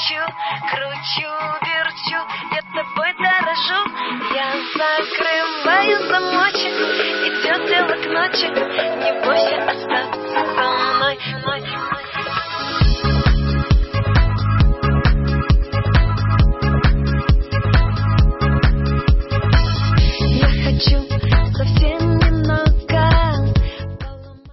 лечу, кручу, верчу, я тобой дорожу. Я закрываю замочек, идет дело к ночи, не бойся,